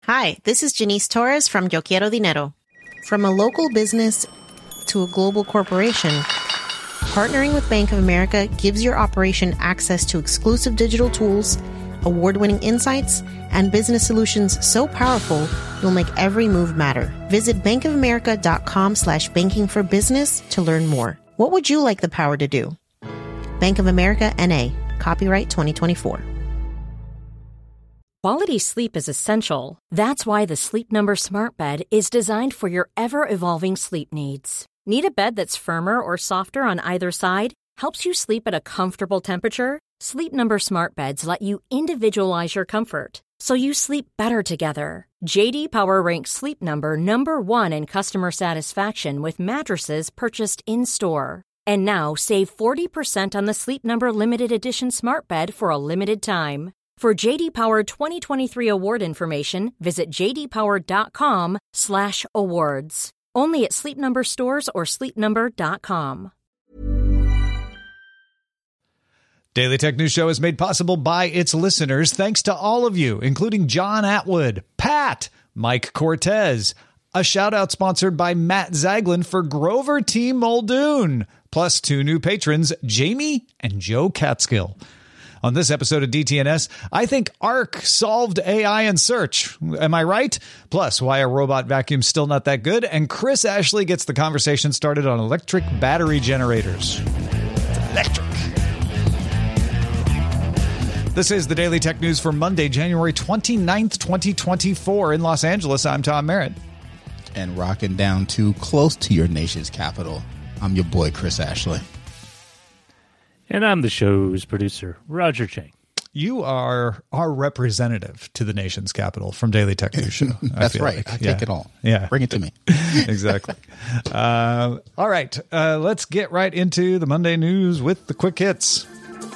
Hi, this is Janice Torres from Yo Quiero Dinero. From a local business to a global corporation, partnering with Bank of America gives your operation access to exclusive digital tools, award-winning insights, and business solutions so powerful you'll make every move matter. Visit bankofamerica.com/banking for business to learn more. What would you like the power to do? Bank of America, N.A. Copyright 2024. Quality sleep is essential. That's why the Sleep Number Smart Bed is designed for your ever-evolving sleep needs. Need a bed that's firmer or softer on either side? Helps you sleep at a comfortable temperature? Sleep Number Smart Beds let you individualize your comfort, so you sleep better together. J.D. Power ranks Sleep Number number 1 in customer satisfaction with mattresses purchased in-store. And now, save 40% on the Sleep Number Limited Edition Smart Bed for a limited time. For J.D. Power 2023 award information, visit jdpower.com/awards. Only at Sleep Number stores or sleepnumber.com. Daily Tech News Show is made possible by its listeners. Thanks to all of you, including John Atwood, Pat, Mike Cortez. A shout-out sponsored by Matt Zaglin for Grover T. Muldoon, plus 2 new patrons, Jamie and Joe Catskill. On this episode of DTNS, I think Arc solved AI in search. Am I right? Plus, why a robot vacuum's still not that good. And Chris Ashley gets the conversation started on electric battery generators. It's electric. This is the Daily Tech News for Monday, January 29th, 2024. In Los Angeles, I'm Tom Merritt. And rocking down too close to your nation's capital, I'm your boy, Chris Ashley. And I'm the show's producer, Roger Chang. You are our representative to the nation's capital from Daily Tech News Show. That's right. Like. I take it all. Yeah. Bring it to me. Exactly. All right. Let's get right into the Monday news with the quick hits.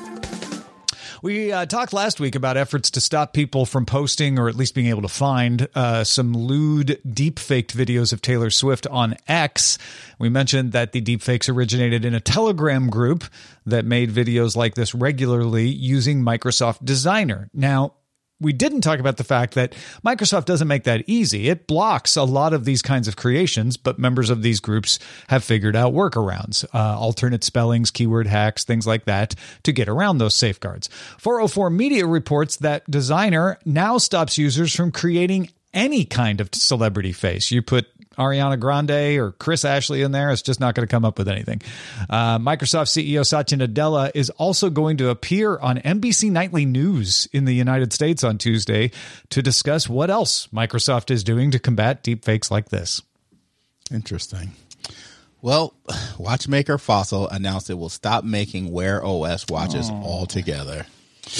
We talked last week about efforts to stop people from posting or at least being able to find some lewd deepfaked videos of Taylor Swift on X. We mentioned that the deepfakes originated in a Telegram group that made videos like this regularly using Microsoft Designer. Now, we didn't talk about the fact that Microsoft doesn't make that easy. It blocks a lot of these kinds of creations, but members of these groups have figured out workarounds, alternate spellings, keyword hacks, things like that to get around those safeguards. 404 Media reports that Designer now stops users from creating any kind of celebrity face. You put Ariana Grande or Chris Ashley in there, it's just not going to come up with anything. Microsoft CEO Satya Nadella is also going to appear on NBC Nightly News in the United States on Tuesday to discuss what else Microsoft is doing to combat deepfakes like this. Interesting. Well, watchmaker Fossil announced it will stop making Wear OS watches altogether.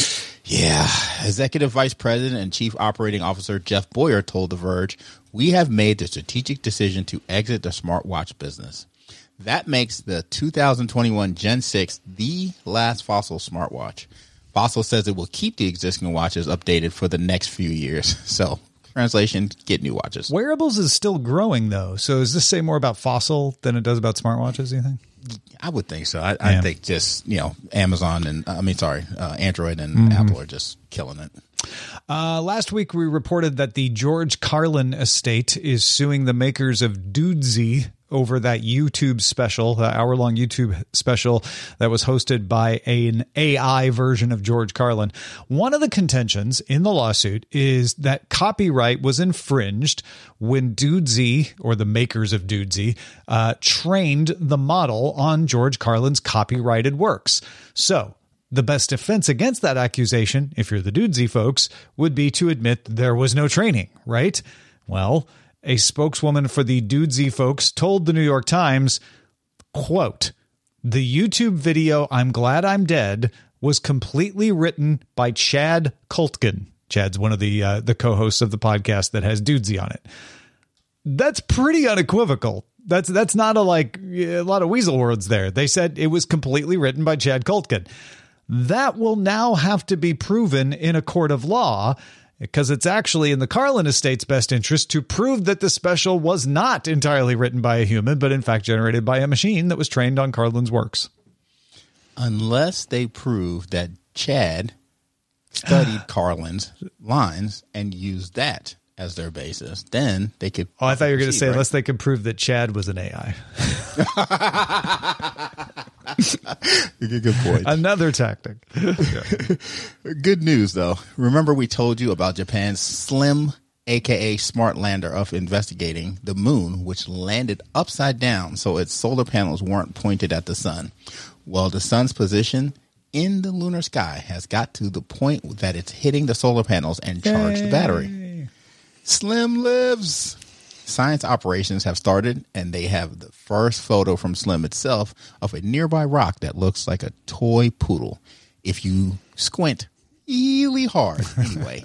Yeah. Executive Vice President and Chief Operating Officer Jeff Boyer told The Verge, "We have made the strategic decision to exit the smartwatch business." That makes the 2021 Gen 6 the last Fossil smartwatch. Fossil says it will keep the existing watches updated for the next few years. So, translation, get new watches. Wearables is still growing, though. So does this say more about Fossil than it does about smartwatches, do you think? I would think so. I think just, Amazon and Android and Apple are just killing it. Last week, we reported that the George Carlin estate is suing the makers of Dudesy over that YouTube special, the hour-long YouTube special that was hosted by an AI version of George Carlin. One of the contentions in the lawsuit is that copyright was infringed when Dudesy, or the makers of Dudesy, trained the model on George Carlin's copyrighted works. So the best defense against that accusation, if you're the Dudesy folks, would be to admit there was no training, right? Well, a spokeswoman for the Dudesy folks told the New York Times, quote, "The YouTube video I'm Glad I'm Dead was completely written by Chad Kultgen." Chad's one of the co-hosts of the podcast that has Dudesy on it. That's pretty unequivocal. That's not a lot of weasel words there. They said it was completely written by Chad Kultgen. That will now have to be proven in a court of law, because it's actually in the Carlin estate's best interest to prove that the special was not entirely written by a human, but in fact generated by a machine that was trained on Carlin's works. Unless they prove that Chad studied Carlin's lines and used that as their basis, then they could. Oh, I thought you were going to say, right? unless they could prove that Chad was an AI. Good point. Another tactic. Good news, though. Remember we told you about Japan's SLIM, a.k.a. Smart Lander, of investigating the moon, which landed upside down so its solar panels weren't pointed at the sun. Well, the sun's position in the lunar sky has got to the point that it's hitting the solar panels and charged the battery. SLIM lives. Science operations have started, and they have the first photo from SLIM itself of a nearby rock that looks like a toy poodle. If you squint really hard, anyway.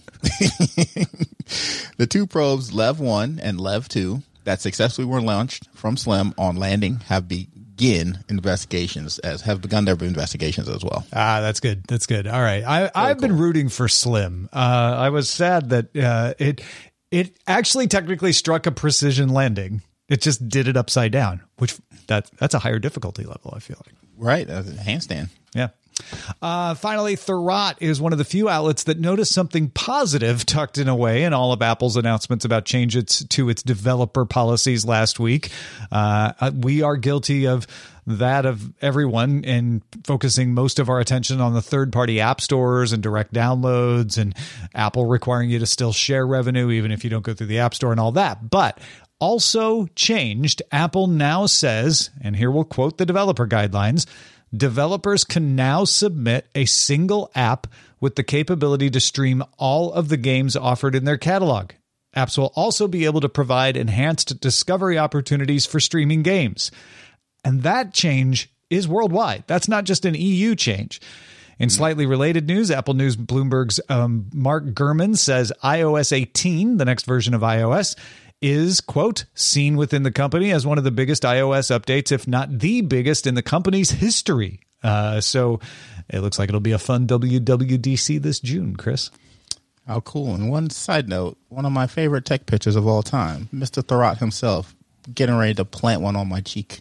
The two probes, LEV 1 and LEV 2, that successfully were launched from SLIM on landing have begun their investigations as well. Ah, that's good. That's good. All right. I've been rooting for SLIM. I was sad that it actually technically struck a precision landing. It just did it upside down, which that's a higher difficulty level, I feel like. Right. That's a handstand. Yeah. Finally, Thurrott is one of the few outlets that noticed something positive tucked in away in all of Apple's announcements about changes to its developer policies last week. We are guilty of that of everyone in focusing most of our attention on the third-party app stores and direct downloads and Apple requiring you to still share revenue even if you don't go through the App Store and all that. But also changed, Apple now says, and here we'll quote the developer guidelines, developers can now submit a single app with the capability to stream all of the games offered in their catalog. Apps will also be able to provide enhanced discovery opportunities for streaming games. And that change is worldwide. That's not just an EU change. In slightly related news, Apple News Bloomberg's Mark Gurman says iOS 18, the next version of iOS, is, quote, seen within the company as one of the biggest iOS updates, if not the biggest in the company's history. So it looks like it'll be a fun WWDC this June, Chris. How cool. And one side note, one of my favorite tech pictures of all time, Mr. Thurrott himself getting ready to plant one on my cheek.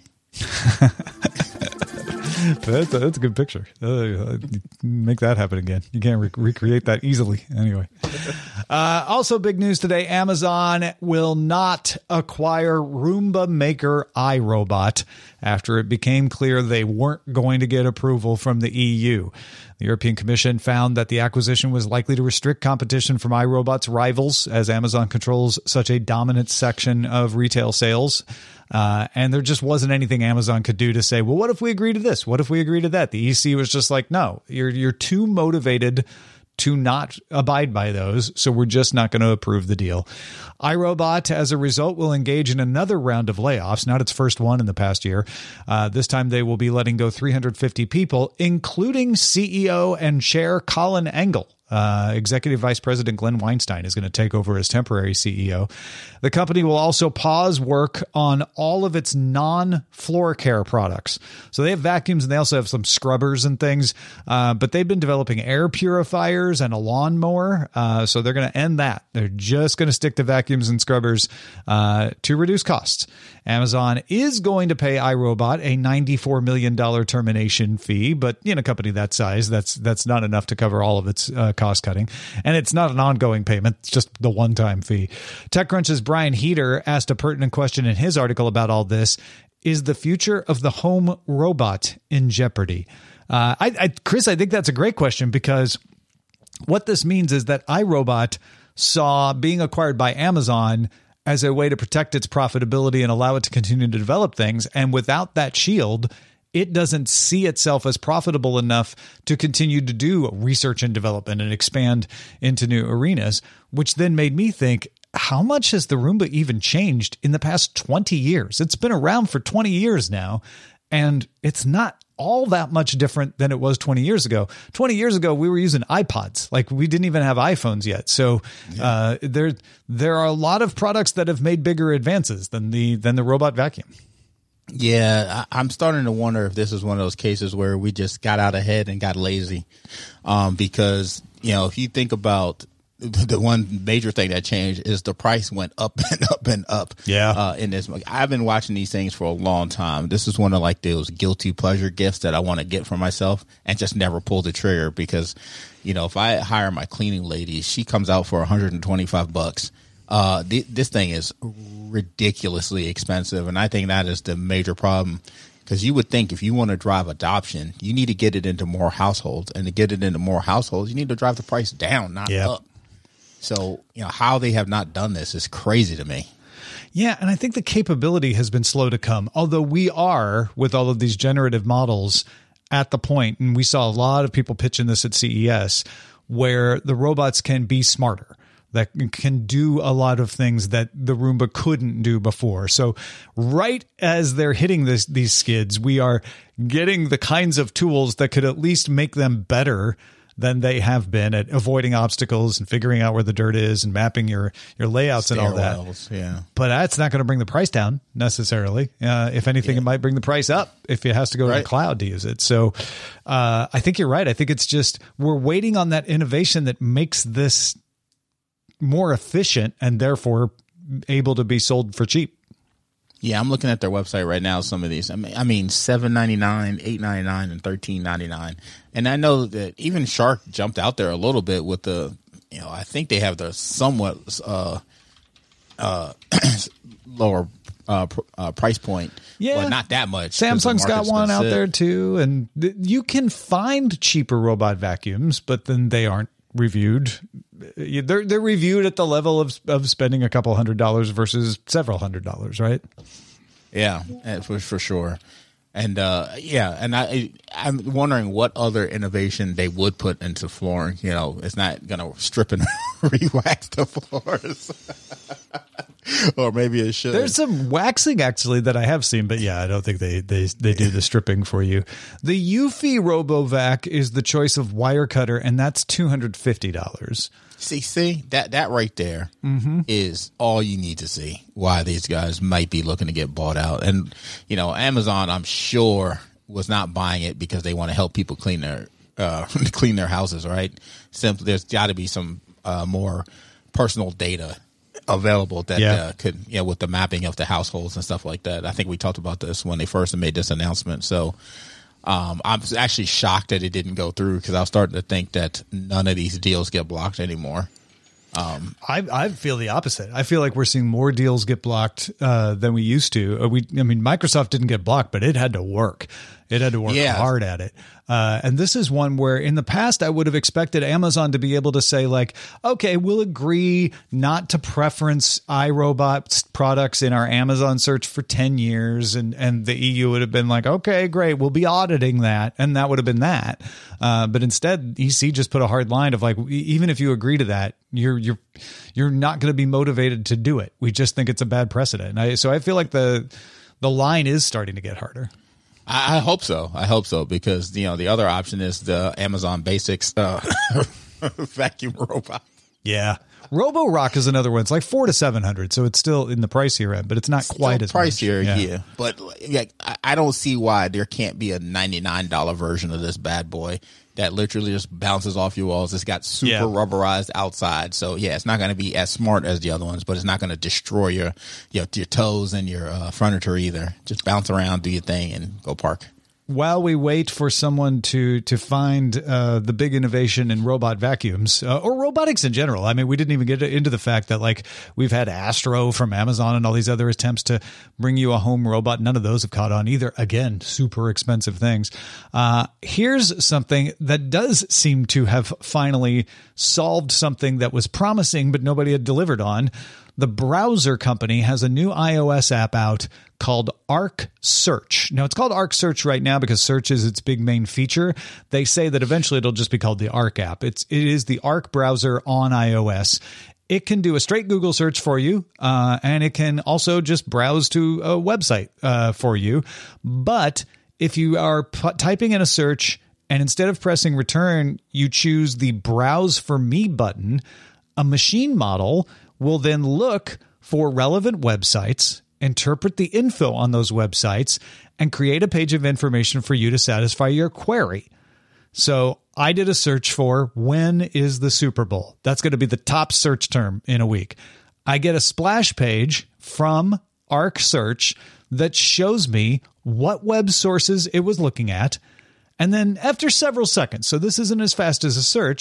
That's a good picture. Make that happen again. You can't recreate that easily. Anyway. Also big news today, Amazon will not acquire Roomba maker iRobot after it became clear they weren't going to get approval from the EU. The European Commission found that the acquisition was likely to restrict competition from iRobot's rivals, as Amazon controls such a dominant section of retail sales. And there just wasn't anything Amazon could do to say, well, what if we agree to this? What if we agree to that? The EC was just like, no, you're too motivated to not abide by those, so we're just not going to approve the deal. iRobot, as a result, will engage in another round of layoffs, not its first one in the past year. This time they will be letting go 350 people, including CEO and chair Colin Engel. Executive Vice President Glenn Weinstein is going to take over as temporary CEO. The company will also pause work on all of its non-floor care products. So they have vacuums and they also have some scrubbers and things, but they've been developing air purifiers and a lawnmower. So they're going to end that. They're just going to stick to vacuums and scrubbers to reduce costs. Amazon is going to pay iRobot a $94 million termination fee, but in a company that size, that's not enough to cover all of its cost cutting. And it's not an ongoing payment. It's just the one-time fee. TechCrunch's Brian Heater asked a pertinent question in his article about all this. Is the future of the home robot in jeopardy? Chris, I think that's a great question, because what this means is that iRobot saw being acquired by Amazon as a way to protect its profitability and allow it to continue to develop things. And without that shield, it doesn't see itself as profitable enough to continue to do research and development and expand into new arenas, which then made me think, how much has the Roomba even changed in the past 20 years? It's been around for 20 years now, and it's not all that much different than it was 20 years ago. 20 years ago, we were using iPods. Like, we didn't even have iPhones yet. So there are a lot of products that have made bigger advances than the robot vacuum. Yeah, I'm starting to wonder if this is one of those cases where we just got out ahead and got lazy. Because, if you think about the one major thing that changed is the price went up and up and up. Yeah. In this, I've been watching these things for a long time. This is one of like those guilty pleasure gifts that I want to get for myself and just never pull the trigger, because, if I hire my cleaning lady, she comes out for $125. This thing is ridiculously expensive, and I think that is the major problem. Because you would think if you want to drive adoption, you need to get it into more households, and to get it into more households, you need to drive the price down, not up. So, how they have not done this is crazy to me. Yeah, and I think the capability has been slow to come. Although we are, with all of these generative models, at the point, and we saw a lot of people pitching this at CES, where the robots can be smarter, that can do a lot of things that the Roomba couldn't do before. So right as they're hitting these skids, we are getting the kinds of tools that could at least make them better than they have been at avoiding obstacles and figuring out where the dirt is and mapping your layouts and all that. Yeah. But that's not going to bring the price down necessarily. If anything, it might bring the price up if it has to go to the cloud to use it. So I think you're right. I think it's just we're waiting on that innovation that makes this more efficient and therefore able to be sold for cheap. Yeah, I'm looking at their website right now. Some of these, I mean, $7.99, $8.99, and $13.99. And I know that even Shark jumped out there a little bit with the, I think they have the somewhat lower price point. Yeah, but not that much. Samsung's got one out there too, and you can find cheaper robot vacuums, but then they aren't reviewed. They're reviewed at the level of spending a couple $100 versus several $100s, right? Yeah, for sure. And and I'm wondering what other innovation they would put into flooring. It's not going to strip and re-wax the floors. Or maybe it should. There's some waxing actually that I have seen, but yeah, I don't think they do the stripping for you. The Eufy RoboVac is the choice of wire cutter, and that's $250. See that right there is all you need to see why these guys might be looking to get bought out. And Amazon, I'm sure, was not buying it because they want to help people clean their houses, right? Simply, there's got to be some more personal data available that could, with the mapping of the households and stuff like that. I think we talked about this when they first made this announcement. So I'm actually shocked that it didn't go through because I was starting to think that none of these deals get blocked anymore. I feel the opposite. I feel like we're seeing more deals get blocked than we used to. Microsoft didn't get blocked, but it had to work. It had to work hard at it. And this is one where in the past I would have expected Amazon to be able to say like, okay, we'll agree not to preference iRobot products in our Amazon search for 10 years. And the EU would have been like, okay, great. We'll be auditing that. And that would have been that. But instead EC just put a hard line of like, even if you agree to that, you're not going to be motivated to do it. We just think it's a bad precedent. So I feel like the line is starting to get harder. I hope so because the other option is the Amazon Basics vacuum robot. Yeah, Roborock is another one. It's like $400 to $700, so it's still in the pricier end, but it's not quite as pricier. Much. Yeah, but I don't see why there can't be a $99 version of this bad boy that literally just bounces off your walls. It's got super rubberized outside. So yeah, it's not going to be as smart as the other ones, but it's not going to destroy your toes and your furniture either. Just bounce around, do your thing, and go park. While we wait for someone to find the big innovation in robot vacuums or robotics in general. I mean, we didn't even get into the fact that like we've had Astro from Amazon and all these other attempts to bring you a home robot. None of those have caught on either. Again, super expensive things. Here's something that does seem to have finally solved something that was promising, but nobody had delivered on. The Browser company has a new iOS app out called Arc Search. Now, it's called Arc Search right now because search is its big main feature. They say that eventually it'll just be called the Arc app. It is the Arc browser on iOS. It can do a straight Google search for you, and it can also just browse to a website for you. But if you are typing in a search and instead of pressing return, you choose the Browse for Me button, a machine model will then look for relevant websites, interpret the info on those websites, and create a page of information for you to satisfy your query. So I did a search for when is the Super Bowl? That's going to be the top search term in a week. I get a splash page from Arc Search that shows me what web sources it was looking at. And then after several seconds, so this isn't as fast as a search,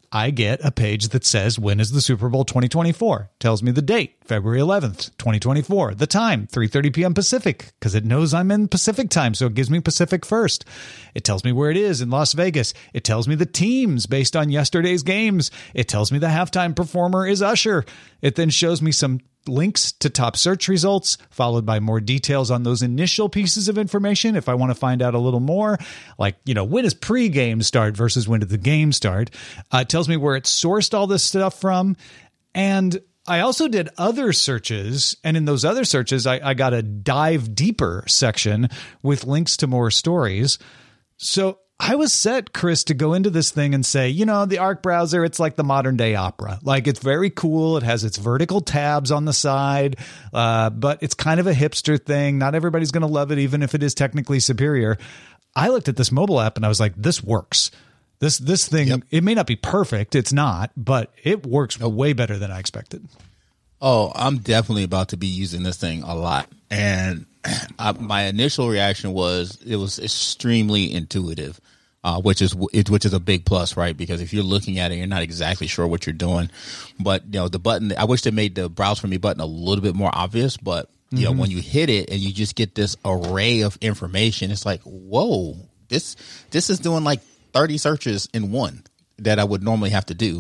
I get a page that says, when is the Super Bowl 2024? Tells me the date, February 11th, 2024. The time, 3:30 p.m. Pacific, because it knows I'm in Pacific time, so it gives me Pacific first. It tells me where it is in Las Vegas. It tells me the teams based on yesterday's games. It tells me the halftime performer is Usher. It then shows me some links to top search results, followed by more details on those initial pieces of information. If I want to find out a little more, like, when does pregame start versus when did the game start? It tells me where it sourced all this stuff from. And I also did other searches. And in those other searches, I got a dive deeper section with links to more stories. So I was set, Chris, to go into this thing and say, the Arc browser, it's like the modern day Opera. Like, it's very cool. It has its vertical tabs on the side, but it's kind of a hipster thing. Not everybody's going to love it, even if it is technically superior. I looked at this mobile app and I was like, this works. This thing, yep. It may not be perfect. It's not, but it works way better than I expected. Oh, I'm definitely about to be using this thing a lot. And my initial reaction was it was extremely intuitive, which is a big plus, right? Because if you're looking at it, you're not exactly sure what you're doing. But, the button, I wish they made the browse for me button a little bit more obvious. But, when you hit it and you just get this array of information, it's like, whoa, this is doing like 30 searches in one that I would normally have to do.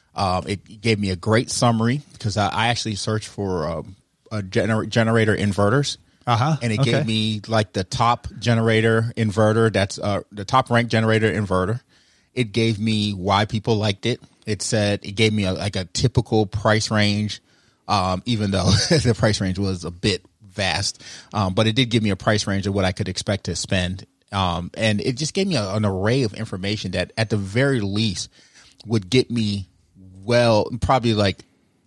It gave me a great summary because I actually searched for generator inverters. And it gave me like the top generator inverter. That's the top ranked generator inverter. It gave me why people liked it. It gave me a typical price range, even though the price range was a bit vast. But it did give me a price range of what I could expect to spend. And it just gave me an array of information that at the very least would get me probably like,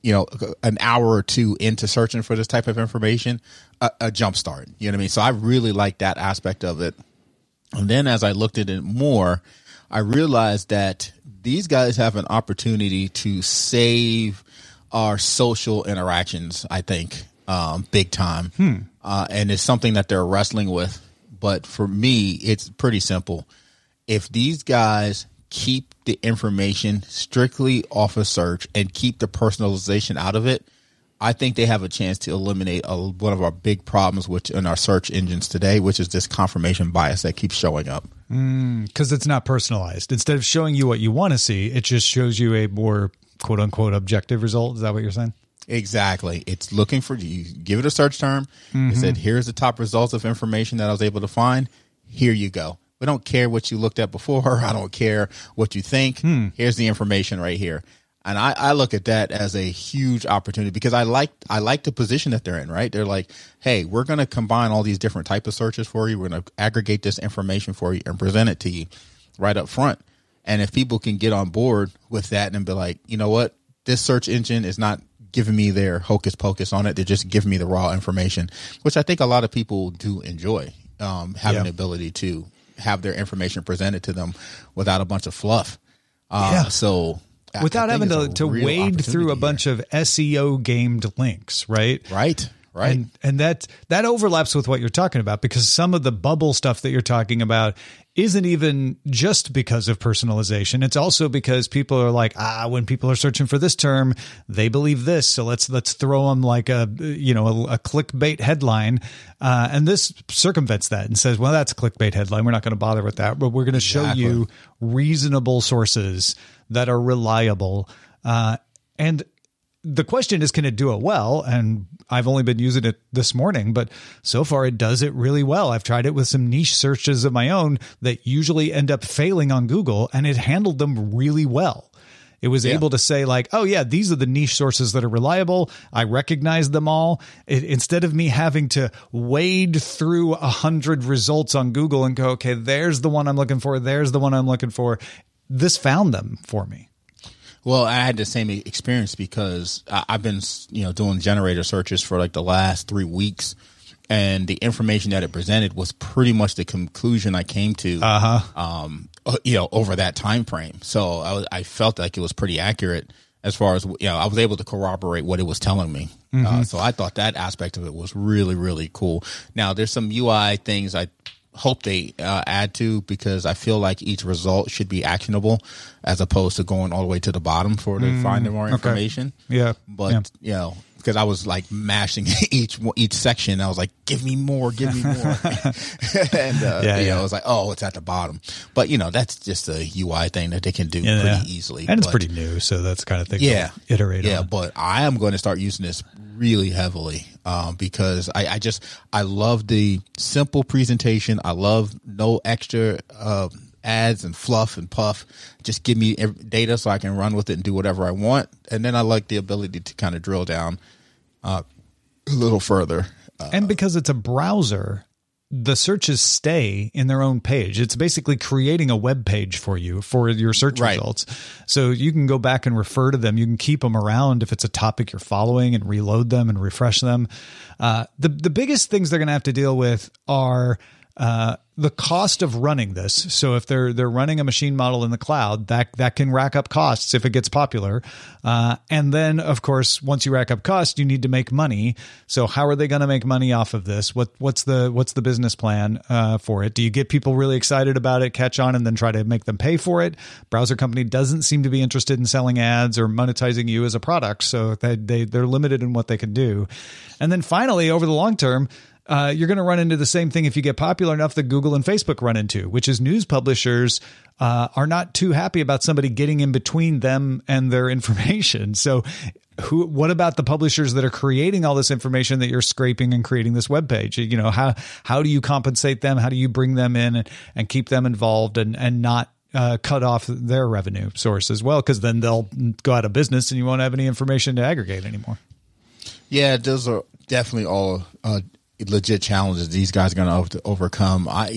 an hour or two into searching for this type of information, a jump start. You know what I mean? So I really like that aspect of it. And then as I looked at it more, I realized that these guys have an opportunity to save our social interactions, I think, big time. And it's something that they're wrestling with. But for me, it's pretty simple. If these guys keep the information strictly off of search and keep the personalization out of it, I think they have a chance to eliminate one of our big problems in our search engines today, which is this confirmation bias that keeps showing up. Because it's not personalized. Instead of showing you what you want to see, it just shows you a more quote unquote objective result. Is that what you're saying? Exactly. It's looking for you. Give it a search term. It said, here's the top results of information that I was able to find. Here you go. We don't care what you looked at before. I don't care what you think. Here's the information right here. And I look at that as a huge opportunity because I like the position that they're in, right? They're like, hey, we're going to combine all these different types of searches for you. We're going to aggregate this information for you and present it to you right up front. And if people can get on board with that and be like, you know what, this search engine is not giving me their hocus pocus on it. They're just giving me the raw information, which I think a lot of people do enjoy, having the ability to have their information presented to them without a bunch of fluff. So without having to wade through a bunch of SEO gamed links, right? Right. And that overlaps with what you're talking about, because some of the bubble stuff that you're talking about isn't even just because of personalization. It's also because people are like, when people are searching for this term, they believe this. So let's throw them like a clickbait headline. And this circumvents that and says, well, that's a clickbait headline. We're not going to bother with that, but we're going to show you reasonable sources that are reliable. And the question is, can it do it well? And I've only been using it this morning, but so far it does it really well. I've tried it with some niche searches of my own that usually end up failing on Google, and it handled them really well. It was able to say like, oh yeah, these are the niche sources that are reliable. I recognize them all. Instead of me having to wade through 100 results on Google and go, okay, there's the one I'm looking for. There's the one I'm looking for. This found them for me. Well, I had the same experience because I've been, doing generator searches for like the last 3 weeks, and the information that it presented was pretty much the conclusion I came to, over that time frame. So I felt like it was pretty accurate as far as, I was able to corroborate what it was telling me. So I thought that aspect of it was really, really cool. Now, there's some UI things I hope they add to, because I feel like each result should be actionable as opposed to going all the way to the bottom for to find more information. Yeah. But, you know, because I was like mashing each section. I was like, give me more. And, you know, I was like, oh, it's at the bottom. But, you know, that's just a UI thing that they can do pretty easily. And it's pretty new, so that's the kind of thing they'll iterate on. Yeah, but I am going to start using this really heavily because I love the simple presentation. I love no extra ads and fluff and puff. Just give me data so I can run with it and do whatever I want. And then I like the ability to kind of drill down a little further. And because it's a browser, the searches stay in their own page. It's basically creating a web page for you for your search results. So you can go back and refer to them. You can keep them around if it's a topic you're following and reload them and refresh them. The biggest things they're going to have to deal with are the cost of running this. So if they're running a machine model in the cloud, that can rack up costs if it gets popular. And then, of course, once you rack up costs, you need to make money. So how are they going to make money off of this? What's the business plan for it? Do you get people really excited about it, catch on, and then try to make them pay for it? Browser company doesn't seem to be interested in selling ads or monetizing you as a product, so they're limited in what they can do. And then finally, over the long term, you're going to run into the same thing if you get popular enough that Google and Facebook run into, which is news publishers are not too happy about somebody getting in between them and their information. So what about the publishers that are creating all this information that you're scraping and creating this web page? You know, how do you compensate them? How do you bring them in and keep them involved and not cut off their revenue source as well? Because then they'll go out of business and you won't have any information to aggregate anymore. Yeah, those are definitely all legit challenges these guys are going to overcome. I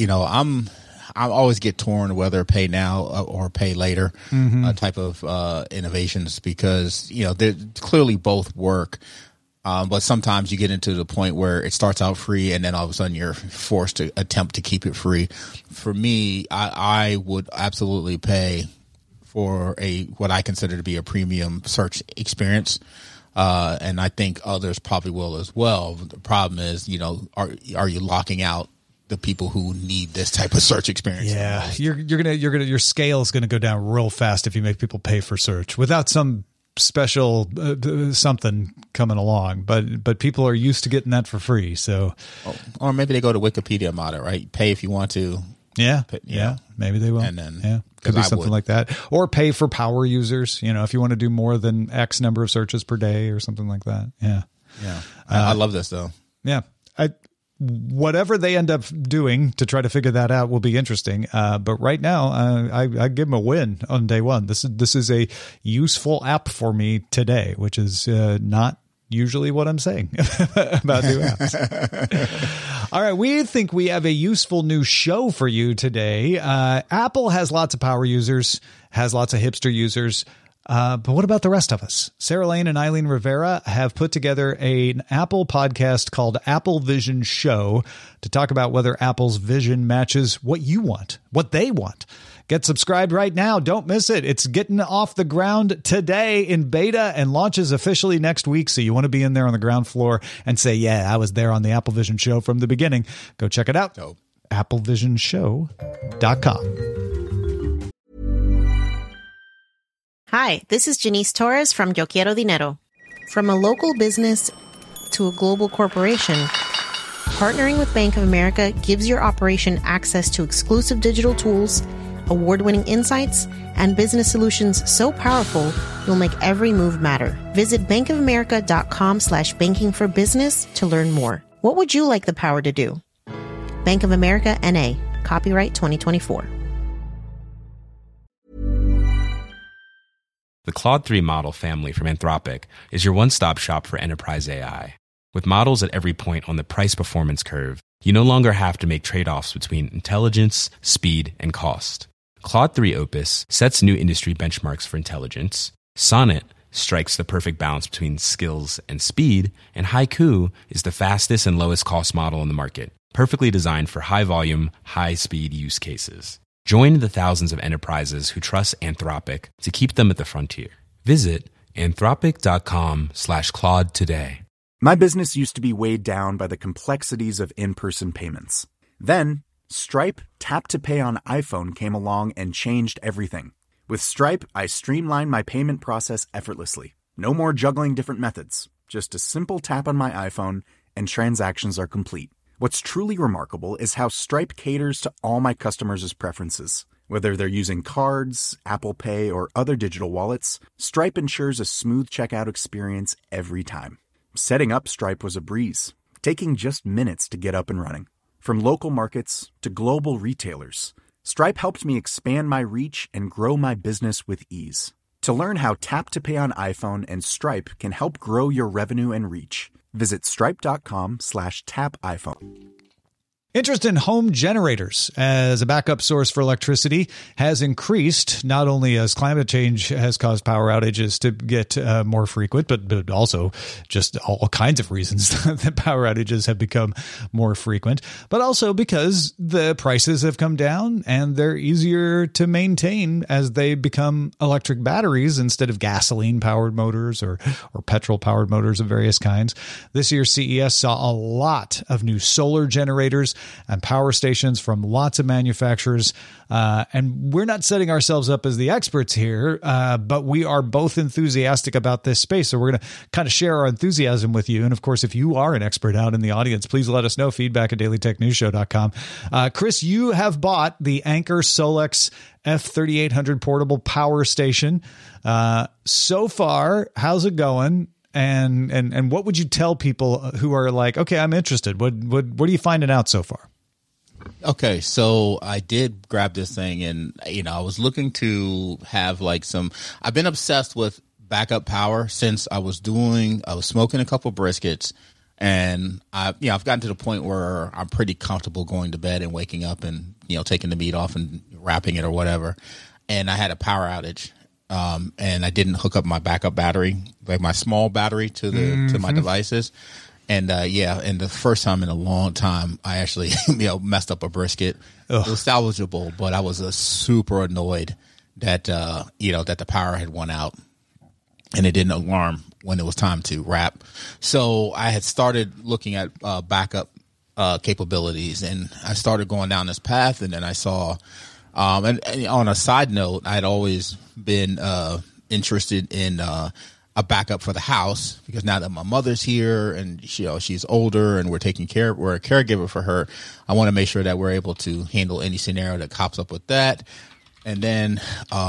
always get torn whether pay now or pay later type of innovations, because you know they clearly both work, but sometimes you get into the point where it starts out free and then all of a sudden you're forced to attempt to keep it free. For me, I would absolutely pay for what I consider to be a premium search experience. And I think others probably will as well. The problem is, you know, are you locking out the people who need this type of search experience? Yeah, your scale is gonna go down real fast if you make people pay for search without some special something coming along. But people are used to getting that for free. So, or maybe they go to Wikipedia model, right? Pay if you want to. Yeah, maybe they will. And then, could be something like that. Or pay for power users, you know, if you want to do more than X number of searches per day or something like that. Yeah. I love this though. Yeah. Whatever they end up doing to try to figure that out will be interesting. But right now, I give them a win on day one. This is a useful app for me today, which is not usually what I'm saying about new apps. All right. We think we have a useful new show for you today. Apple has lots of power users, has lots of hipster users. But what about the rest of us? Sarah Lane and Eileen Rivera have put together an Apple podcast called Apple Vision Show to talk about whether Apple's vision matches what you want, what they want. Get subscribed right now. Don't miss it. It's getting off the ground today in beta and launches officially next week. So you want to be in there on the ground floor and say, yeah, I was there on the Apple Vision Show from the beginning. Go check it out. Dope. AppleVisionShow.com. Hi, this is Janice Torres from Yo Quiero Dinero. From a local business to a global corporation, partnering with Bank of America gives your operation access to exclusive digital tools, award-winning insights, and business solutions so powerful, you'll make every move matter. Visit bankofamerica.com/banking for business to learn more. What would you like the power to do? Bank of America, N.A. Copyright 2024. The Claude 3 model family from Anthropic is your one-stop shop for enterprise AI. With models at every point on the price-performance curve, you no longer have to make trade-offs between intelligence, speed, and cost. Claude 3 Opus sets new industry benchmarks for intelligence, Sonnet strikes the perfect balance between skills and speed, and Haiku is the fastest and lowest cost model in the market, perfectly designed for high-volume, high-speed use cases. Join the thousands of enterprises who trust Anthropic to keep them at the frontier. Visit anthropic.com/Claude today. My business used to be weighed down by the complexities of in-person payments. Then, Stripe Tap to Pay on iPhone came along and changed everything. With Stripe, I streamlined my payment process effortlessly. No more juggling different methods. Just a simple tap on my iPhone and transactions are complete. What's truly remarkable is how Stripe caters to all my customers' preferences. Whether they're using cards, Apple Pay, or other digital wallets, Stripe ensures a smooth checkout experience every time. Setting up Stripe was a breeze, taking just minutes to get up and running. From local markets to global retailers, Stripe helped me expand my reach and grow my business with ease. To learn how Tap to Pay on iPhone and Stripe can help grow your revenue and reach, visit stripe.com/tapiphone. Interest in home generators as a backup source for electricity has increased, not only as climate change has caused power outages to get more frequent, but also just all kinds of reasons that power outages have become more frequent, but also because the prices have come down and they're easier to maintain as they become electric batteries instead of gasoline-powered motors or petrol-powered motors of various kinds. This year's CES saw a lot of new solar generators and power stations from lots of manufacturers. And we're not setting ourselves up as the experts here, but we are both enthusiastic about this space. So we're going to kind of share our enthusiasm with you. And of course, if you are an expert out in the audience, please let us know. Feedback at dailytechnewsshow.com. Chris, you have bought the Anker Solex F3800 portable power station. So far, how's it going? And what would you tell people who are like, okay, I'm interested? What are you finding out so far? Okay, so I did grab this thing, and I was looking to have I've been obsessed with backup power since I was smoking a couple briskets, and I've gotten to the point where I'm pretty comfortable going to bed and waking up and taking the meat off and wrapping it or whatever. And I had a power outage. And I didn't hook up my backup battery, like my small battery to my devices. And and the first time in a long time, I actually messed up a brisket. Ugh. It was salvageable, but I was super annoyed that that the power had went out and it didn't alarm when it was time to wrap. So I had started looking at backup capabilities, and I started going down this path, and then I saw. And on a side note, I'd always been interested in a backup for the house, because now that my mother's here and she's older and we're a caregiver for her, I want to make sure that we're able to handle any scenario that pops up with that. And then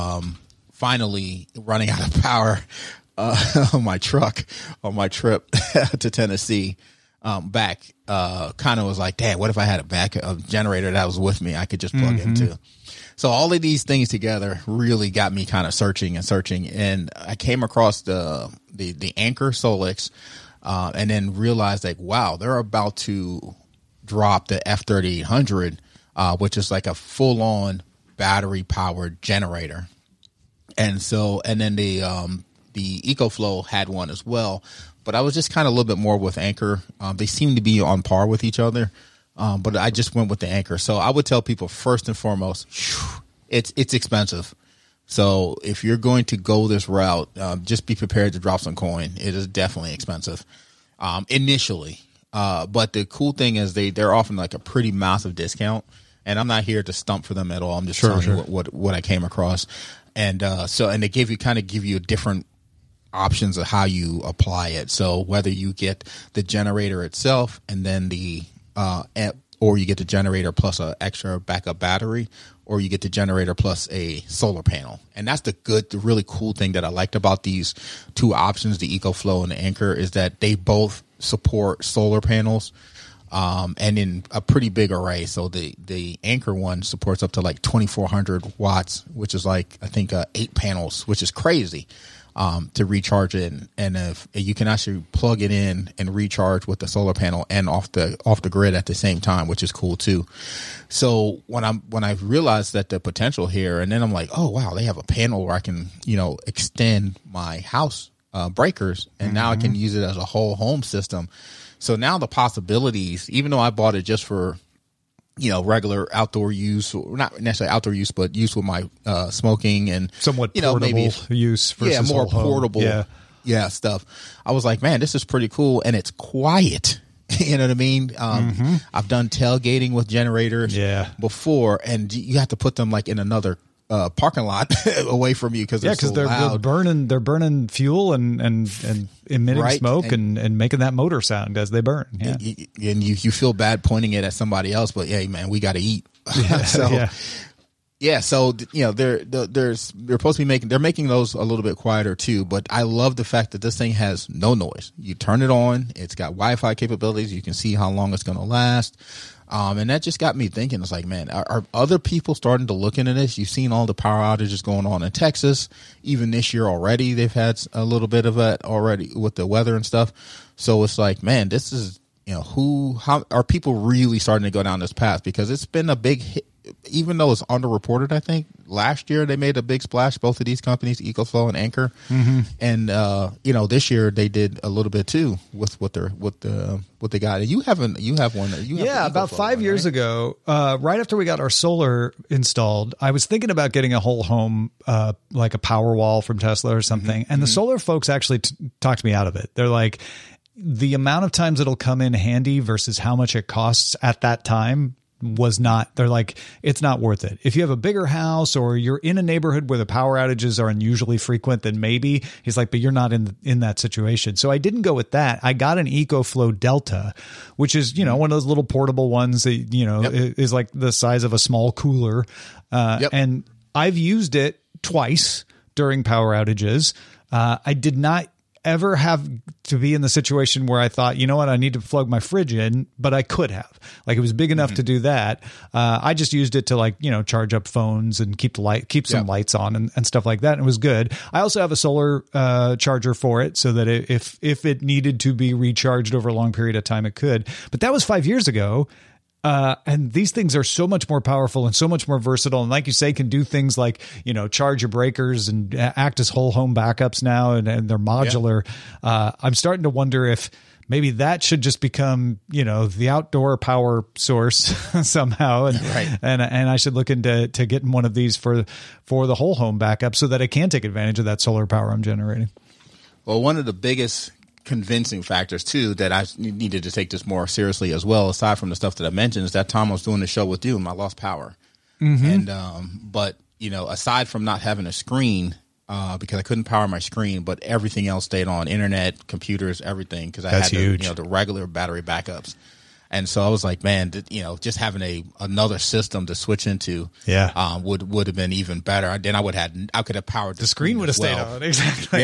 finally running out of power on my truck on my trip to Tennessee. Back kind of was like, damn, what if I had a generator that was with me I could just plug into? So all of these things together really got me kind of searching, and I came across the Anker Solex, and then realized wow, they're about to drop the F3800, which is like a full on battery powered generator, and then the EcoFlow had one as well. But I was just kind of a little bit more with Anker. They seem to be on par with each other. But I just went with the Anker. So I would tell people, first and foremost, it's expensive. So if you're going to go this route, just be prepared to drop some coin. It is definitely expensive initially. But the cool thing is they're offering like a pretty massive discount. And I'm not here to stump for them at all. I'm just telling you what I came across. And and they give you different options of how you apply it. So whether you get the generator itself and then or you get the generator plus an extra backup battery, or you get the generator plus a solar panel. And that's the really cool thing that I liked about these two options, the EcoFlow and the Anker, is that they both support solar panels, and in a pretty big array. So the Anker one supports up to like 2,400 watts, which is like, I think 8 panels, which is crazy. To recharge it, and if you can actually plug it in and recharge with the solar panel and off the grid at the same time, which is cool too. So when I realized that the potential here, and then I'm like, oh wow, they have a panel where I can extend my house breakers, and now I can use it as a whole home system. So now the possibilities, even though I bought it just for regular outdoor use, or not necessarily outdoor use, but use with my smoking and somewhat portable maybe use versus more portable stuff. I was like, man, this is pretty cool, and it's quiet. You know what I mean? I've done tailgating with generators before, and you have to put them like in another parking lot away from you because they're burning fuel and emitting smoke and making that motor sound as they burn. Yeah. And you feel bad pointing it at somebody else, but hey, man, we got to eat. So you know they're supposed to be making those a little bit quieter too. But I love the fact that this thing has no noise. You turn it on, it's got Wi-Fi capabilities. You can see how long it's going to last. And that just got me thinking. It's like, man, are other people starting to look into this? You've seen all the power outages going on in Texas. Even this year already, they've had a little bit of it already with the weather and stuff. So it's like, man, this is, you know, how are people really starting to go down this path? Because it's been a big hit. Even though it's underreported, I think last year they made a big splash, both of these companies, EcoFlow and Anchor. And, you know, this year they did a little bit too with what they got. And you have one. About 5 years ago, right after we got our solar installed, I was thinking about getting a whole home, like a Powerwall from Tesla or something. And the solar folks actually talked me out of it. They're like, the amount of times it'll come in handy versus how much it costs at that time was not, they're like, it's not worth it. If you have a bigger house or you're in a neighborhood where the power outages are unusually frequent, then maybe. He's like, but you're not in that situation. So I didn't go with that. I got an EcoFlow Delta, which is, you know, one of those little portable ones that, you know, is like the size of a small cooler. And I've used it twice during power outages. I did not ever have to be in the situation where I thought, you know what, I need to plug my fridge in, but I could have. Like, it was big enough to do that. I just used it to, like, you know, charge up phones and keep some lights on and stuff like that. And it was good. I also have a solar charger for it so that if it needed to be recharged over a long period of time, it could. But that was 5 years ago. And these things are so much more powerful and so much more versatile. And like you say, can do things like, you know, charge your breakers and act as whole home backups now. And they're modular. I'm starting to wonder if maybe that should just become, you know, the outdoor power source somehow. And I should look into getting one of these for the whole home backup so that I can take advantage of that solar power I'm generating. Well, one of the biggest convincing factors too that I needed to take this more seriously as well, aside from the stuff that I mentioned, is that time I was doing the show with you and I lost power. And but you know, aside from not having a screen, because I couldn't power my screen, but everything else stayed on: internet, computers, everythhave because I had the regular battery backups. And so I was like, man, you know, just having another system to switch into would have been even better. Then I could have powered the screen would have stayed on. Exactly.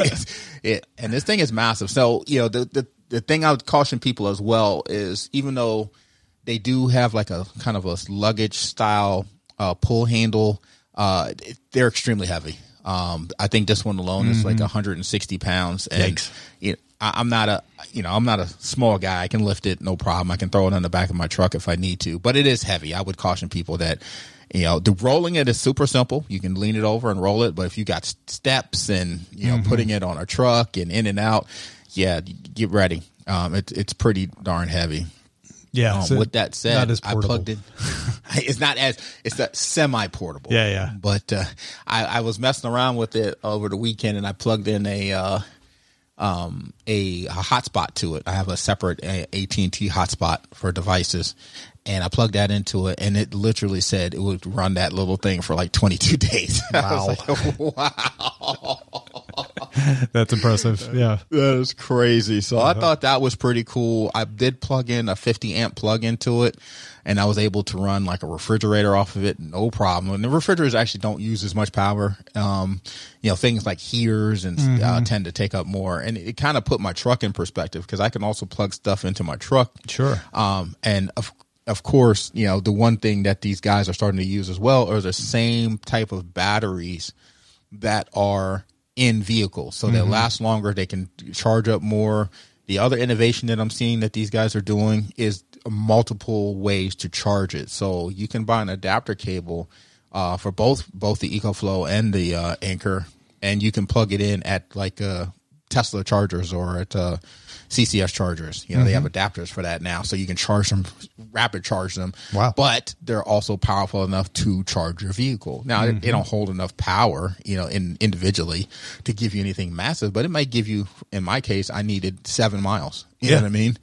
And this thing is massive. So, you know, the thing I would caution people as well is, even though they do have like a kind of a luggage style pull handle, they're extremely heavy. I think this one alone is like 160 pounds. And you know, I'm not a small guy. I can lift it, no problem. I can throw it on the back of my truck if I need to, but it is heavy. I would caution people that, you know, the rolling it is super simple. You can lean it over and roll it, but if you got steps and, you know, putting it on a truck and in and out, get ready. It's pretty darn heavy. Yeah. So with that said, I plugged in. It's that semi-portable. Yeah. But I was messing around with it over the weekend, and I plugged in a hotspot to it. I have a separate AT&T hotspot for devices, and I plugged that into it, and it literally said it would run that little thing for like 22 days. Wow. Wow. That's impressive. Yeah. That is crazy. So I thought that was pretty cool. I did plug in a 50 amp plug into it, and I was able to run like a refrigerator off of it. No problem. And the refrigerators actually don't use as much power. You know, things like heaters and tend to take up more. And it kind of put my truck in perspective, because I can also plug stuff into my truck. Sure. And of course, you know, the one thing that these guys are starting to use as well are the same type of batteries that are in vehicles, so they last longer. They can charge up more. The other innovation that I'm seeing that these guys are doing is multiple ways to charge it. So you can buy an adapter cable for both the EcoFlow and the Anchor, and you can plug it in at like Tesla chargers or at CCS chargers. You know, they have adapters for that now, so you can charge them, rapid charge them. Wow. But they're also powerful enough to charge your vehicle. Now, they don't hold enough power, you know, individually to give you anything massive, but it might give you, in my case, I needed 7 miles. You know what I mean?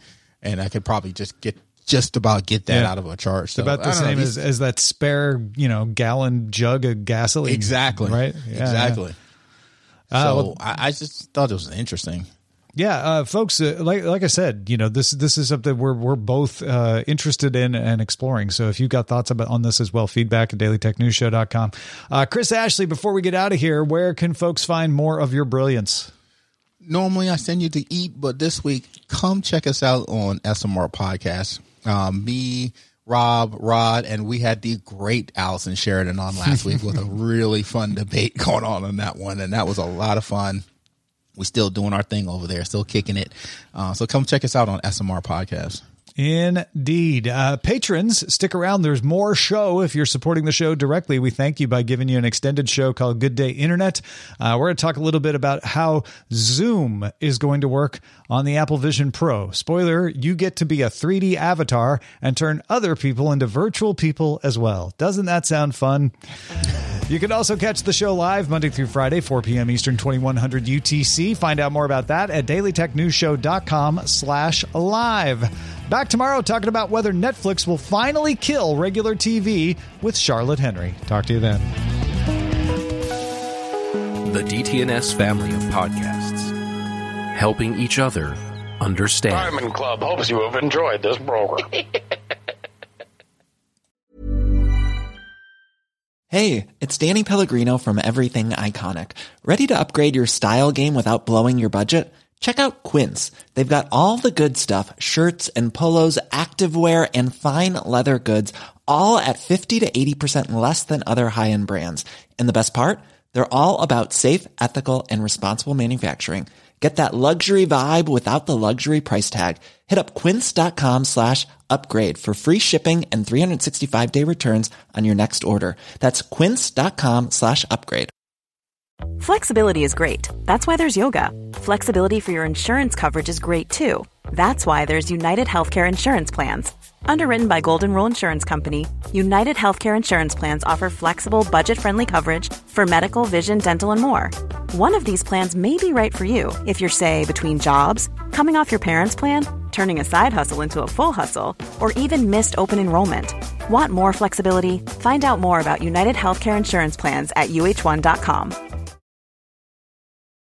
and I could probably just about get that out of a charge. It's so, about the same as that spare, gallon jug of gasoline. Exactly. Right. Yeah, exactly. So I just thought it was interesting. Yeah, folks, like I said, this is something we're both interested in and exploring. So if you've got thoughts on this as well, feedback at dailytechnewsshow.com. Chris Ashley, before we get out of here, where can folks find more of your brilliance? Normally I send you to eat, but this week, come check us out on SMR Podcast. Me, Rob, Rod, and we had the great Allison Sheridan on last week with a really fun debate going on that one, and that was a lot of fun. We're still doing our thing over there, still kicking it. So come check us out on SMR Podcast. Indeed. Patrons, stick around. There's more show if you're supporting the show directly. We thank you by giving you an extended show called Good Day Internet. We're going to talk a little bit about how Zoom is going to work on the Apple Vision Pro. Spoiler, you get to be a 3D avatar and turn other people into virtual people as well. Doesn't that sound fun? You can also catch the show live Monday through Friday, 4 p.m. Eastern, 2100 UTC. Find out more about that at dailytechnewsshow.com/live. Back tomorrow talking about whether Netflix will finally kill regular TV with Charlotte Henry. Talk to you then. The DTNS family of podcasts, helping each other understand. Diamond Club hopes you have enjoyed this program. Hey, it's Danny Pellegrino from Everything Iconic. Ready to upgrade your style game without blowing your budget? Check out Quince. They've got all the good stuff, shirts and polos, activewear, and fine leather goods, all at 50 to 80% less than other high-end brands. And the best part? They're all about safe, ethical, and responsible manufacturing. Get that luxury vibe without the luxury price tag. Hit up quince.com/upgrade for free shipping and 365-day returns on your next order. That's quince.com/upgrade. Flexibility is great. That's why there's yoga. Flexibility for your insurance coverage is great too. That's why there's United Healthcare Insurance Plans. Underwritten by Golden Rule Insurance Company, United Healthcare Insurance Plans offer flexible, budget-friendly coverage for medical, vision, dental, and more. One of these plans may be right for you if you're, say, between jobs, coming off your parents' plan, turning a side hustle into a full hustle, or even missed open enrollment. Want more flexibility? Find out more about United Healthcare Insurance Plans at uh1.com.